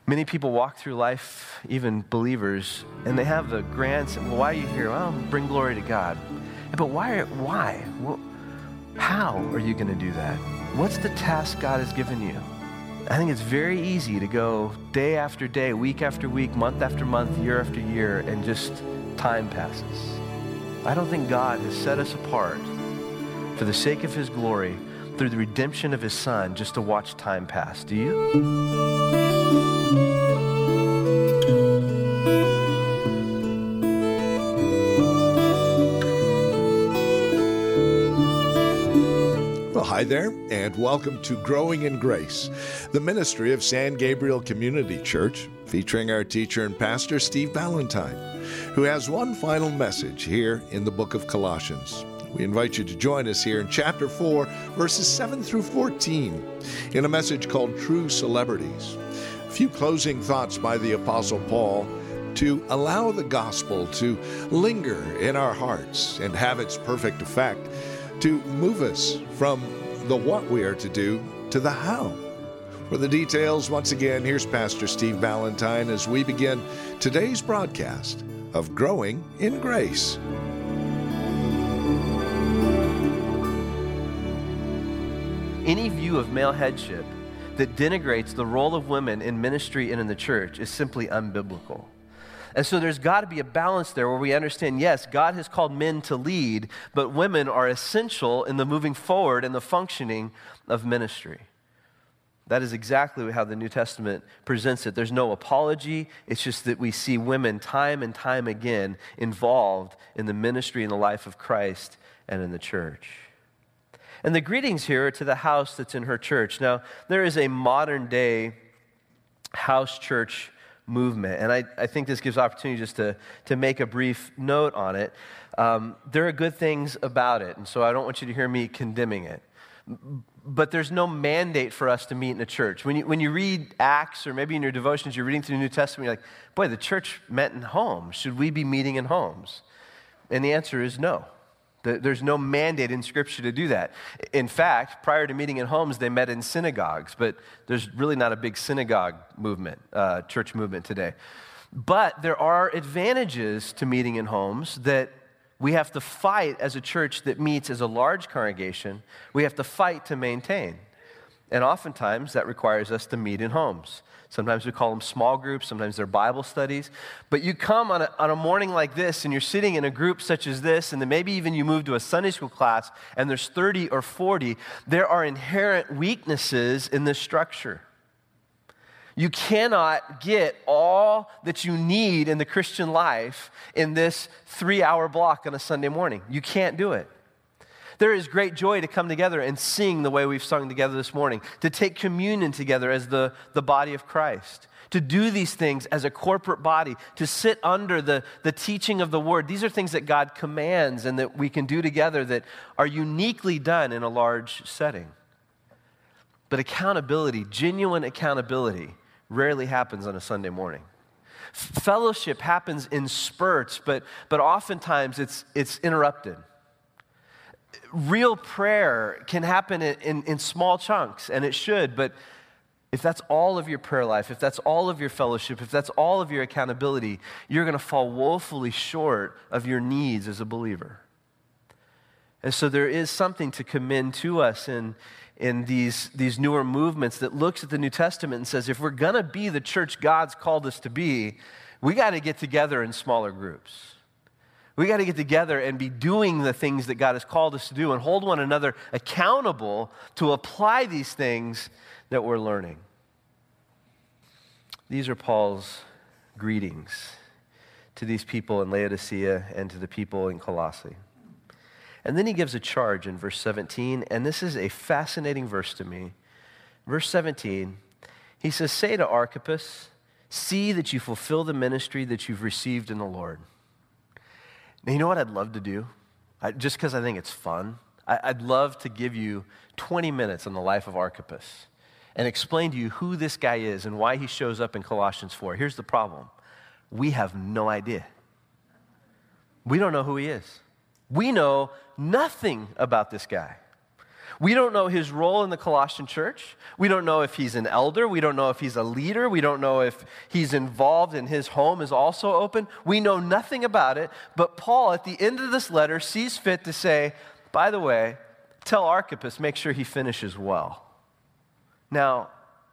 Many people walk through life, even believers, and they have the grand, well, why are you here? Well, bring glory to God. But why? Well, how are you going to do that? What's the task God has given you? I think it's very easy to go day after day, week after week, month after month, year after year, and just time passes. I don't think God has set us apart for the sake of his glory through the redemption of his Son just to watch time pass. Do you? Well, hi there, and welcome to Growing in Grace, the ministry of San Gabriel Community Church, featuring our teacher and pastor, Steve Valentine, who has one final message here in the book of Colossians. We invite you to join us here in chapter 4, verses 7 through 14, in a message called True Celebrities. A few closing thoughts by the Apostle Paul to allow the gospel to linger in our hearts and have its perfect effect, to move us from the what we are to do to the how. For the details, once again, here's Pastor Steve Valentine as we begin today's broadcast of Growing in Grace. Any view of male headship that denigrates the role of women in ministry and in the church is simply unbiblical. And so there's got to be a balance there where we understand, yes, God has called men to lead, but women are essential in the moving forward and the functioning of ministry. That is exactly how the New Testament presents it. There's no apology. It's just that we see women time and time again involved in the ministry and the life of Christ and in the church. And the greetings here are to the house that's in her church. Now, there is a modern day house church movement, and I think this gives opportunity just to make a brief note on it. There are good things about it, and so I don't want you to hear me condemning it. But there's no mandate for us to meet in a church. When you read Acts, or maybe in your devotions, you're reading through the New Testament, you're like, boy, the church met in homes. Should we be meeting in homes? And the answer is no. There's no mandate in Scripture to do that. In fact, prior to meeting in homes, they met in synagogues, but there's really not a big synagogue movement, church movement today. But there are advantages to meeting in homes that we have to fight as a church that meets as a large congregation. We have to fight to maintain. And oftentimes, that requires us to meet in homes. Sometimes we call them small groups, sometimes they're Bible studies. But you come on a morning like this, and you're sitting in a group such as this, and then maybe even you move to a Sunday school class, and there's 30 or 40. There are inherent weaknesses in this structure. You cannot get all that you need in the Christian life in this 3-hour block on a Sunday morning. You can't do it. There is great joy to come together and sing the way we've sung together this morning, to take communion together as the body of Christ, to do these things as a corporate body, to sit under the teaching of the Word. These are things that God commands and that we can do together that are uniquely done in a large setting. But accountability, genuine accountability, rarely happens on a Sunday morning. Fellowship happens in spurts, but oftentimes it's interrupted. Real prayer can happen in small chunks, and it should, but if that's all of your prayer life, if that's all of your fellowship, if that's all of your accountability, you're going to fall woefully short of your needs as a believer. And so there is something to commend to us in these newer movements that looks at the New Testament and says, if we're going to be the church God's called us to be, we got to get together in smaller groups. We got to get together and be doing the things that God has called us to do and hold one another accountable to apply these things that we're learning. These are Paul's greetings to these people in Laodicea and to the people in Colossae. And then he gives a charge in verse 17, and this is a fascinating verse to me. Verse 17, he says, "Say to Archippus, see that you fulfill the ministry that you've received in the Lord." Now, you know what I'd love to do? Just because I think it's fun, I'd love to give you 20 minutes on the life of Archippus and explain to you who this guy is and why he shows up in Colossians 4. Here's the problem. We have no idea. We don't know who he is. We know nothing about this guy. We don't know his role in the Colossian church. We don't know if he's an elder. We don't know if he's a leader. We don't know if he's involved and his home is also open. We know nothing about it. But Paul, at the end of this letter, sees fit to say, by the way, tell Archippus, make sure he finishes well. Now,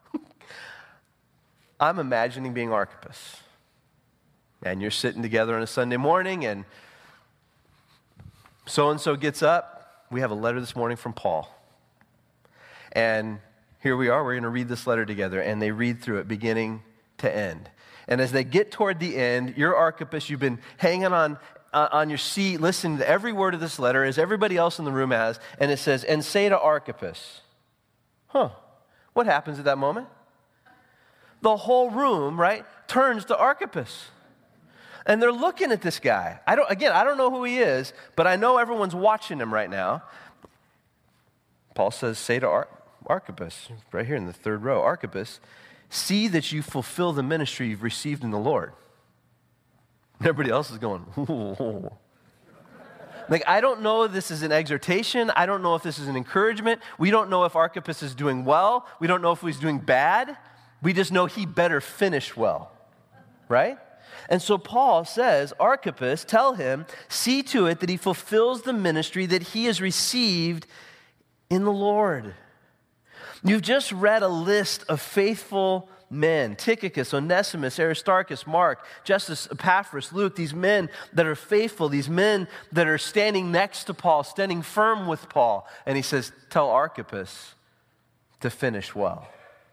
I'm imagining being Archippus. And you're sitting together on a Sunday morning, and so-and-so gets up. We have a letter this morning from Paul. And here we are. We're going to read this letter together. And they read through it beginning to end. And as they get toward the end, you're Archippus. You've been hanging on your seat, listening to every word of this letter, as everybody else in the room has. And it says, and say to Archippus. What happens at that moment? The whole room, right, turns to Archippus. And they're looking at this guy. I don't know who he is, but I know everyone's watching him right now. Paul says, say to Archippus, right here in the third row, Archippus, see that you fulfill the ministry you've received in the Lord. And everybody else is going, ooh. Like, I don't know if this is an exhortation. I don't know if this is an encouragement. We don't know if Archippus is doing well. We don't know if he's doing bad. We just know he better finish well, right? And so Paul says, Archippus, tell him, see to it that he fulfills the ministry that he has received in the Lord. You've just read a list of faithful men: Tychicus, Onesimus, Aristarchus, Mark, Justus, Epaphras, Luke, these men that are faithful, these men that are standing next to Paul, standing firm with Paul. And he says, tell Archippus to finish well.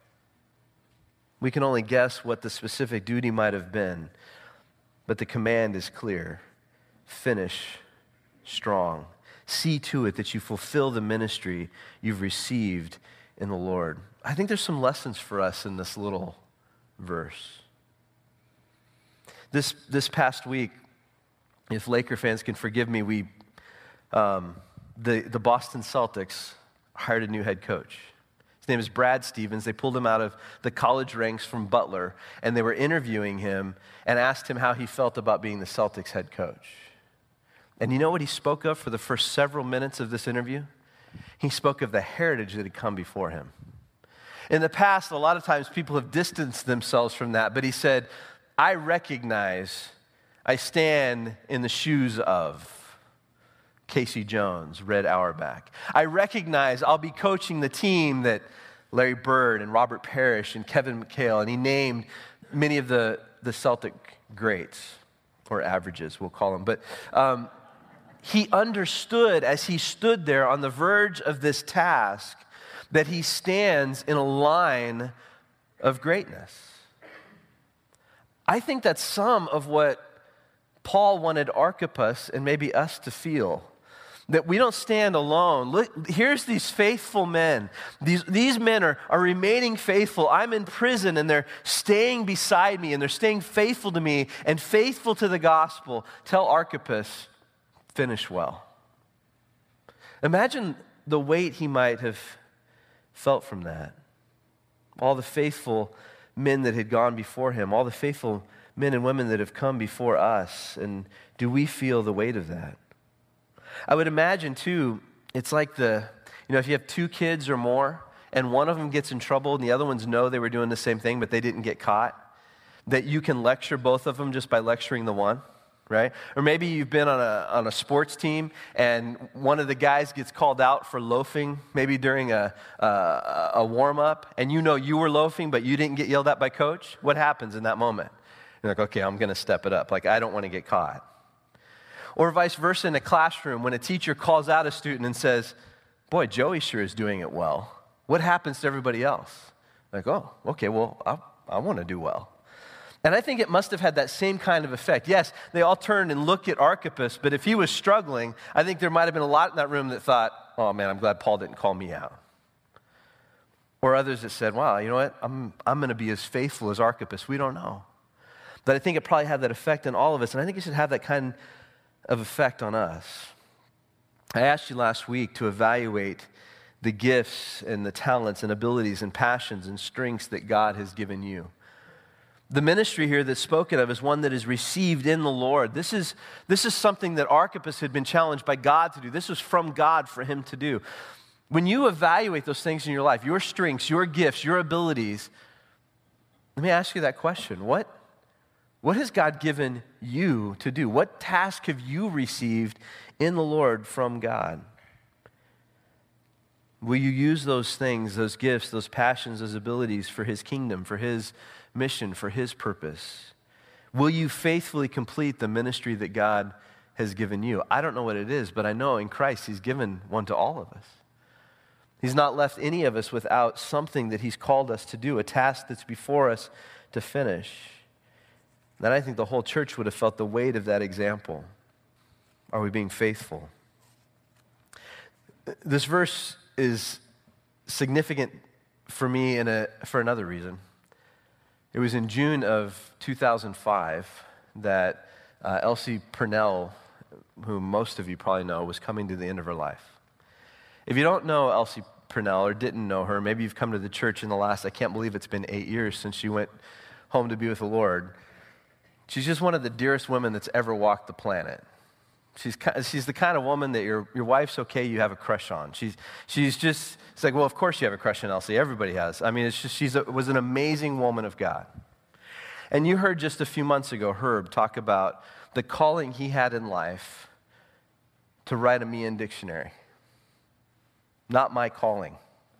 We can only guess what the specific duty might have been, but the command is clear. Finish strong. See to it that you fulfill the ministry you've received in the Lord. I think there's some lessons for us in this little verse. This past week, if Laker fans can forgive me, the Boston Celtics hired a new head coach. His name is Brad Stevens. They pulled him out of the college ranks from Butler, and they were interviewing him and asked him how he felt about being the Celtics head coach. And you know what he spoke of for the first several minutes of this interview? He spoke of the heritage that had come before him. In the past, a lot of times people have distanced themselves from that, but he said, I stand in the shoes of Casey Jones, Red Auerbach. I recognize I'll be coaching the team that Larry Bird and Robert Parrish and Kevin McHale, and he named many of the Celtic greats, or averages, we'll call them. But he understood as he stood there on the verge of this task that he stands in a line of greatness. I think that's some of what Paul wanted Archippus and maybe us to feel. That we don't stand alone. Look, here's these faithful men. These men are remaining faithful. I'm in prison and they're staying beside me and they're staying faithful to me and faithful to the gospel. Tell Archippus, finish well. Imagine the weight he might have felt from that. All the faithful men that had gone before him, all the faithful men and women that have come before us. And do we feel the weight of that? I would imagine, too, it's like if you have two kids or more, and one of them gets in trouble and the other ones know they were doing the same thing, but they didn't get caught, that you can lecture both of them just by lecturing the one, right? Or maybe you've been on a sports team and one of the guys gets called out for loafing, maybe during a warm-up, and you know you were loafing, but you didn't get yelled at by coach. What happens in that moment? You're like, okay, I'm going to step it up. Like, I don't want to get caught. Or vice versa in a classroom when a teacher calls out a student and says, boy, Joey sure is doing it well. What happens to everybody else? Like, oh, okay, well, I want to do well. And I think it must have had that same kind of effect. Yes, they all turned and looked at Archippus, but if he was struggling, I think there might have been a lot in that room that thought, oh man, I'm glad Paul didn't call me out. Or others that said, wow, you know what, I'm going to be as faithful as Archippus. We don't know. But I think it probably had that effect on all of us, and I think it should have that kind of effect on us. I asked you last week to evaluate the gifts and the talents and abilities and passions and strengths that God has given you. The ministry here that's spoken of is one that is received in the Lord. This is something that Archippus had been challenged by God to do. This was from God for him to do. When you evaluate those things in your life, your strengths, your gifts, your abilities, let me ask you that question. What has God given you to do? What task have you received in the Lord from God? Will you use those things, those gifts, those passions, those abilities for His kingdom, for His mission, for His purpose? Will you faithfully complete the ministry that God has given you? I don't know what it is, but I know in Christ He's given one to all of us. He's not left any of us without something that He's called us to do, a task that's before us to finish. And I think the whole church would have felt the weight of that example. Are we being faithful? This verse is significant for me for another reason. It was in June of 2005 that Elsie Purnell, whom most of you probably know, was coming to the end of her life. If you don't know Elsie Purnell or didn't know her, maybe you've come to the church in the last, I can't believe it's been 8 years since she went home to be with the Lord. She's just one of the dearest women that's ever walked the planet. She's the kind of woman that your wife's okay, you have a crush on. She's just, it's like, well, of course you have a crush on Elsie. Everybody has. I mean, it's just, was an amazing woman of God. And you heard just a few months ago Herb talk about the calling he had in life to write a Meehan dictionary. Not my calling.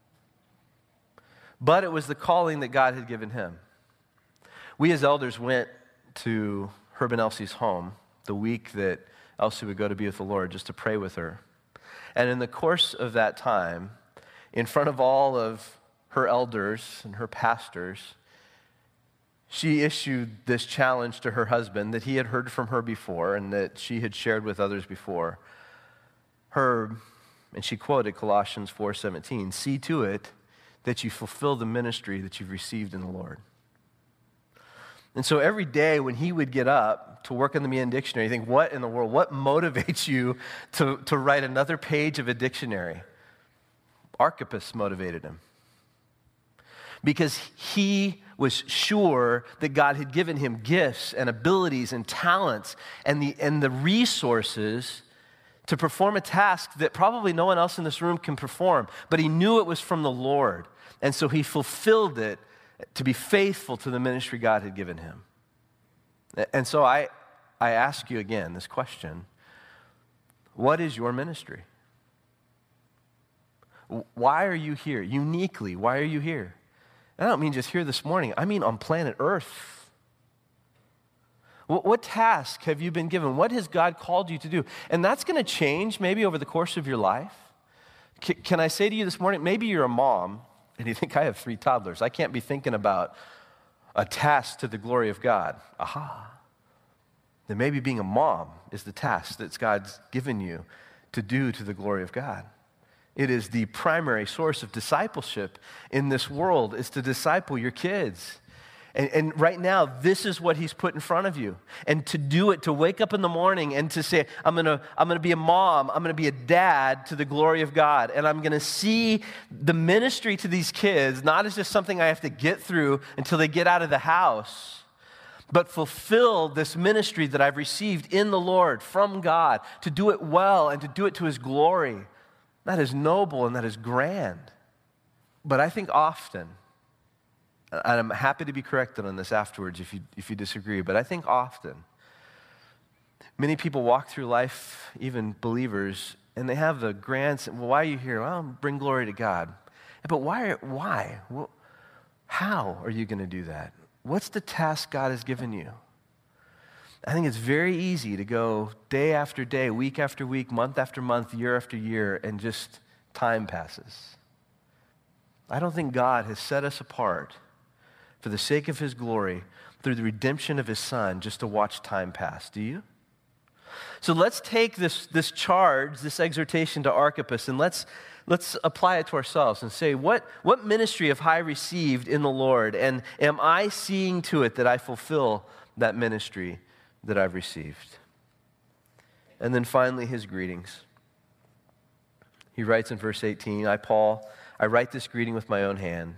But it was the calling that God had given him. We as elders went to Herb and Elsie's home the week that Elsie would go to be with the Lord just to pray with her. And in the course of that time, in front of all of her elders and her pastors, she issued this challenge to her husband that he had heard from her before and that she had shared with others before. Herb, and she quoted Colossians 4:17, "See to it that you fulfill the ministry that you've received in the Lord." And so every day when he would get up to work on the Meehan dictionary, you think, what in the world, what motivates you to write another page of a dictionary? Archippus motivated him. Because he was sure that God had given him gifts and abilities and talents and the resources to perform a task that probably no one else in this room can perform. But he knew it was from the Lord. And so he fulfilled it to be faithful to the ministry God had given him. And so I ask you again this question. What is your ministry? Why are you here? Uniquely, why are you here? And I don't mean just here this morning. I mean on planet Earth. What task have you been given? What has God called you to do? And that's going to change maybe over the course of your life. Can I say to you this morning, maybe you're a mom and you think, I have 3 toddlers. I can't be thinking about a task to the glory of God. Aha. Then maybe being a mom is the task that God's given you to do to the glory of God. It is the primary source of discipleship in this world, is to disciple your kids. And right now, this is what he's put in front of you. And to do it, to wake up in the morning and to say, I'm gonna be a mom, I'm gonna be a dad to the glory of God. And I'm gonna see the ministry to these kids, not as just something I have to get through until they get out of the house, but fulfill this ministry that I've received in the Lord from God, to do it well and to do it to his glory. That is noble and that is grand. But I think often, and I'm happy to be corrected on this afterwards if you disagree, but I think often many people walk through life, even believers, and they have the grand, well, why are you here? Well, bring glory to God. But why? Well, how are you going to do that? What's the task God has given you? I think it's very easy to go day after day, week after week, month after month, year after year, and just time passes. I don't think God has set us apart for the sake of his glory through the redemption of his Son just to watch time pass. Do you? So let's take this charge, this exhortation to Archippus, and let's apply it to ourselves and say, what ministry have I received in the Lord? And am I seeing to it that I fulfill that ministry that I've received? And then finally, his greetings. He writes in verse 18, I, Paul, I write this greeting with my own hand.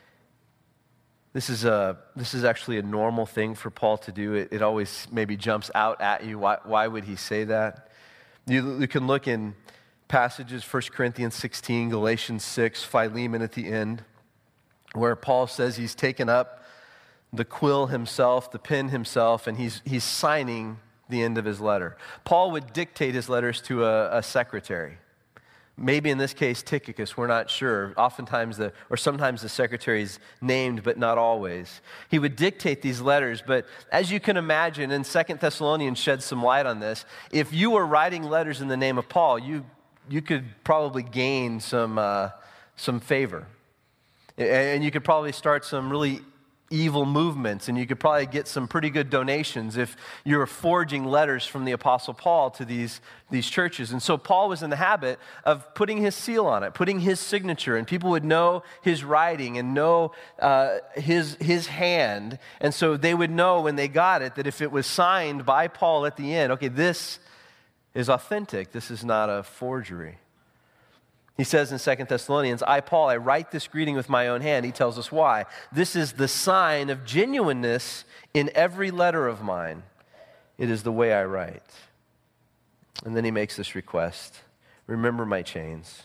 This is actually a normal thing for Paul to do. It always maybe jumps out at you. Why would he say that? You can look in passages, 1 Corinthians 16, Galatians 6, Philemon at the end, where Paul says he's taken up the quill himself, the pen himself, and he's signing the end of his letter. Paul would dictate his letters to a secretary. Maybe in this case, Tychicus, we're not sure. Sometimes the secretary is named, but not always. He would dictate these letters, but as you can imagine, and 2 Thessalonians sheds some light on this, if you were writing letters in the name of Paul, you could probably gain some favor. And you could probably start some really evil movements, and you could probably get some pretty good donations if you were forging letters from the Apostle Paul to these churches. And so Paul was in the habit of putting his seal on it, putting his signature, and people would know his writing and know his hand. And so they would know when they got it that if it was signed by Paul at the end, okay, this is authentic. This is not a forgery. He says in 2 Thessalonians, I, Paul, I write this greeting with my own hand. He tells us why. This is the sign of genuineness in every letter of mine. It is the way I write. And then he makes this request. Remember my chains.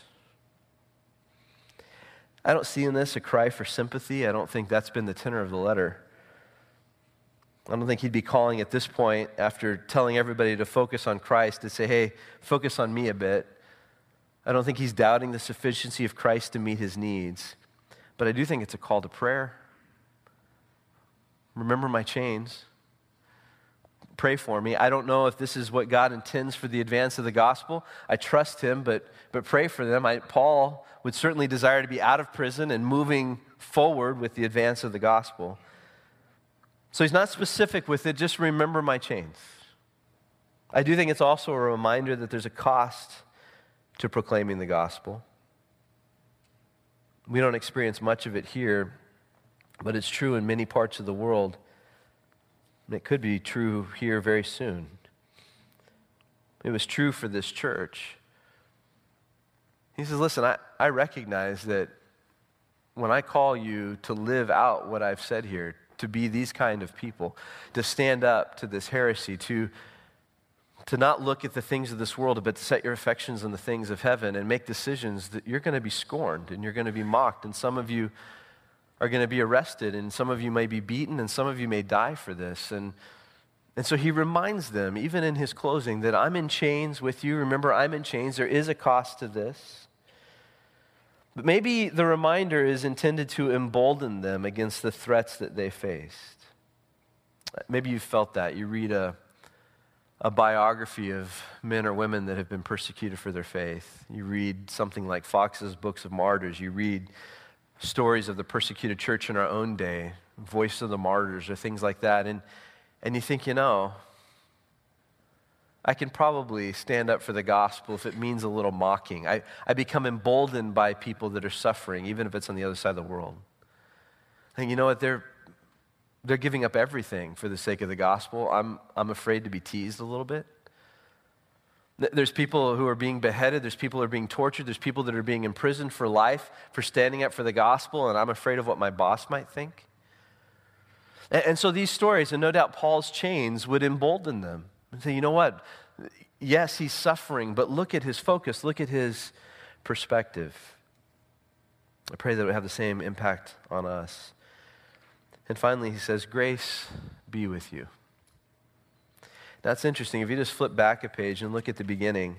I don't see in this a cry for sympathy. I don't think that's been the tenor of the letter. I don't think he'd be calling at this point, after telling everybody to focus on Christ, to say, hey, focus on me a bit. I don't think he's doubting the sufficiency of Christ to meet his needs. But I do think it's a call to prayer. Remember my chains. Pray for me. I don't know if this is what God intends for the advance of the gospel. I trust him, but pray for them. Paul would certainly desire to be out of prison and moving forward with the advance of the gospel. So he's not specific with it, just remember my chains. I do think it's also a reminder that there's a cost to proclaiming the gospel. We don't experience much of it here, but it's true in many parts of the world. And it could be true here very soon. It was true for this church. He says, listen, I recognize that when I call you to live out what I've said here, to be these kind of people, to stand up to this heresy, to not look at the things of this world, but to set your affections on the things of heaven and make decisions, that you're going to be scorned and you're going to be mocked, and some of you are going to be arrested, and some of you may be beaten, and some of you may die for this. And so he reminds them, even in his closing, that I'm in chains with you. Remember, I'm in chains. There is a cost to this. But maybe the reminder is intended to embolden them against the threats that they faced. Maybe you felt that. You read a biography of men or women that have been persecuted for their faith. You read something like Fox's Books of Martyrs. You read stories of the persecuted church in our own day, Voice of the Martyrs, or things like that. And you think, I can probably stand up for the gospel if it means a little mocking. I become emboldened by people that are suffering, even if it's on the other side of the world. And you know what? They're giving up everything for the sake of the gospel. I'm afraid to be teased a little bit. There's people who are being beheaded. There's people who are being tortured. There's people that are being imprisoned for life for standing up for the gospel, and I'm afraid of what my boss might think. And so these stories, and no doubt Paul's chains, would embolden them and say, you know what? Yes, he's suffering, but look at his focus. Look at his perspective. I pray that it would have the same impact on us. And finally, he says, grace be with you. That's interesting. If you just flip back a page and look at the beginning,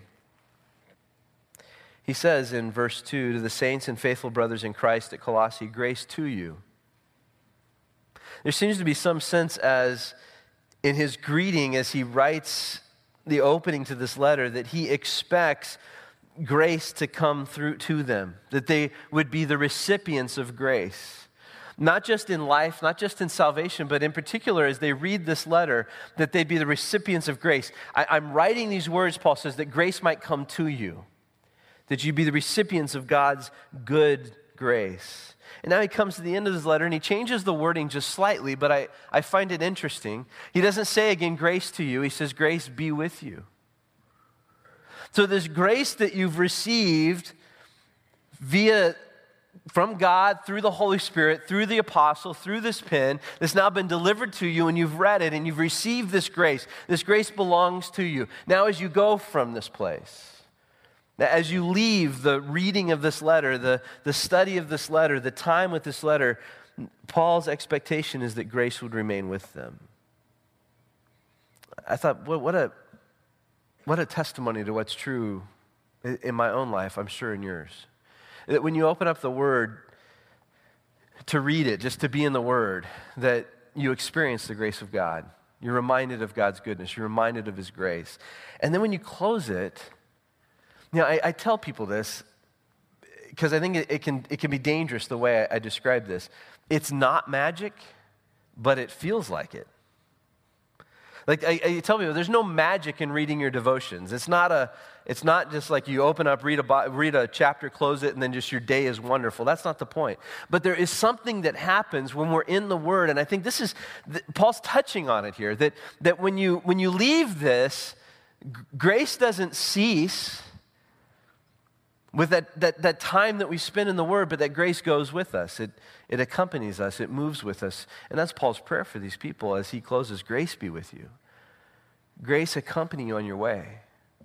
he says in verse 2, to the saints and faithful brothers in Christ at Colossae, grace to you. There seems to be some sense as in his greeting, as he writes the opening to this letter, that he expects grace to come through to them, that they would be the recipients of grace. Not just in life, not just in salvation, but in particular as they read this letter, that they'd be the recipients of grace. I'm writing these words, Paul says, that grace might come to you, that you be the recipients of God's good grace. And now he comes to the end of his letter and he changes the wording just slightly, but I find it interesting. He doesn't say again, grace to you. He says, grace be with you. So this grace that you've received from God, through the Holy Spirit, through the apostle, through this pen, that's now been delivered to you, and you've read it, and you've received this grace. This grace belongs to you. Now as you go from this place, Now, as you leave the reading of this letter, the study of this letter, the time with this letter, Paul's expectation is that grace would remain with them. I thought, what a testimony to what's true in my own life, I'm sure in yours. That when you open up the Word to read it, just to be in the Word, that you experience the grace of God. You're reminded of God's goodness. You're reminded of His grace. And then when you close it, I tell people this because I think it can be dangerous the way I describe this. It's not magic, but it feels like it. Like I tell people, there's no magic in reading your devotions. It's not just like you open up, read a chapter, close it, and then just your day is wonderful. That's not the point. But there is something that happens when we're in the Word, and I think this is Paul's touching on it here. That when you leave this, grace doesn't cease with that time that we spend in the Word, but that grace goes with us. It accompanies us. It moves with us. And that's Paul's prayer for these people as he closes, grace be with you. Grace accompany you on your way.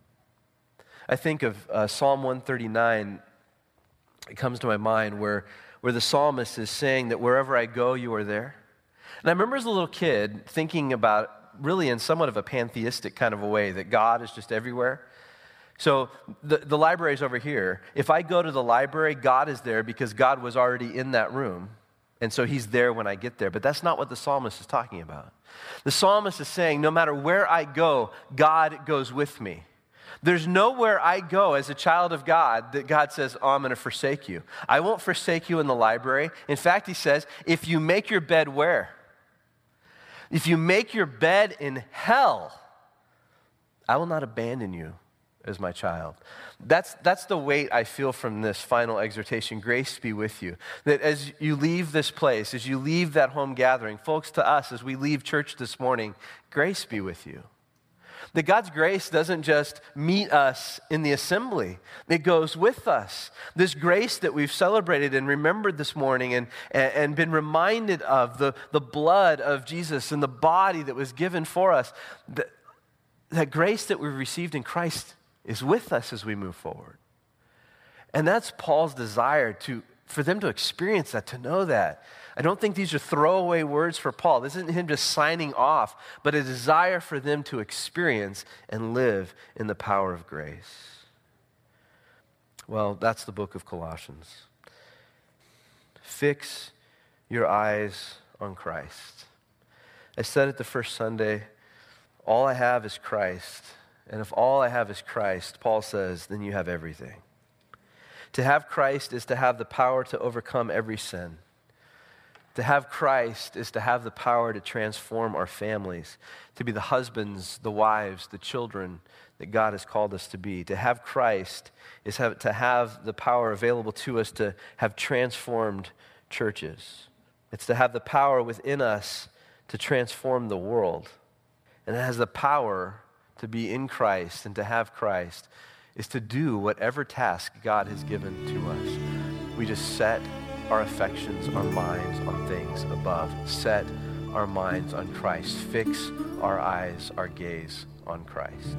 I think of Psalm 139. It comes to my mind where the psalmist is saying that wherever I go, you are there. And I remember as a little kid thinking about, really in somewhat of a pantheistic kind of a way, that God is just everywhere. So the library is over here. If I go to the library, God is there because God was already in that room. And so He's there when I get there. But that's not what the psalmist is talking about. The psalmist is saying, no matter where I go, God goes with me. There's nowhere I go as a child of God that God says, oh, I'm going to forsake you. I won't forsake you in the library. In fact, He says, if you make your bed where? If you make your bed in hell, I will not abandon you as my child. That's the weight I feel from this final exhortation. Grace be with you. That as you leave this place, as you leave that home gathering, folks, to us, as we leave church this morning, grace be with you. That God's grace doesn't just meet us in the assembly. It goes with us. This grace that we've celebrated and remembered this morning and been reminded of, the blood of Jesus and the body that was given for us, that grace that we've received in Christ is with us as we move forward. And that's Paul's desire for them to experience that, to know that. I don't think these are throwaway words for Paul. This isn't him just signing off, but a desire for them to experience and live in the power of grace. Well, that's the book of Colossians. Fix your eyes on Christ. I said it the first Sunday, all I have is Christ. And if all I have is Christ, Paul says, then you have everything. To have Christ is to have the power to overcome every sin. To have Christ is to have the power to transform our families, to be the husbands, the wives, the children that God has called us to be. To have Christ is to have the power available to us to have transformed churches. It's to have the power within us to transform the world. And it has the power to be in Christ and to have Christ is to do whatever task God has given to us. We just set our affections, our minds on things above. Set our minds on Christ. Fix our eyes, our gaze on Christ.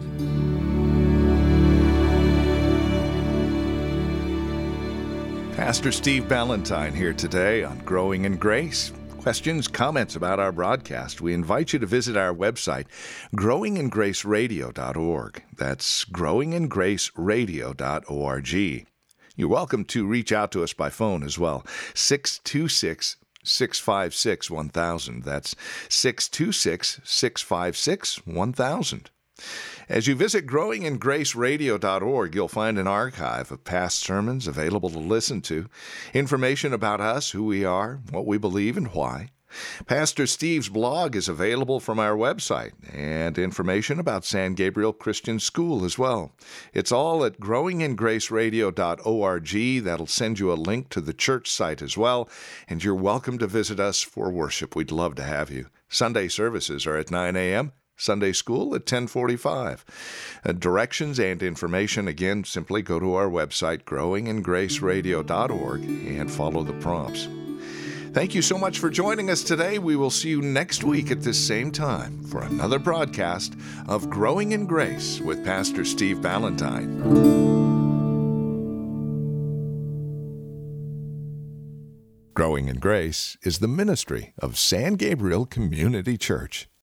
Pastor Steve Ballantyne here today on Growing in Grace. Questions, comments about our broadcast, we invite you to visit our website, growingingraceradio.org. That's growingingraceradio.org. You're welcome to reach out to us by phone as well, 626-656-1000. That's 626-656-1000. As you visit growingingraceradio.org, you'll find an archive of past sermons available to listen to, information about us, who we are, what we believe, and why. Pastor Steve's blog is available from our website, and information about San Gabriel Christian School as well. It's all at growingingraceradio.org. That'll send you a link to the church site as well, and you're welcome to visit us for worship. We'd love to have you. Sunday services are at 9 a.m., Sunday school at 10:45. Directions and information, again, simply go to our website, growingingraceradio.org, and follow the prompts. Thank you so much for joining us today. We will see you next week at this same time for another broadcast of Growing in Grace with Pastor Steve Ballantyne. Growing in Grace is the ministry of San Gabriel Community Church.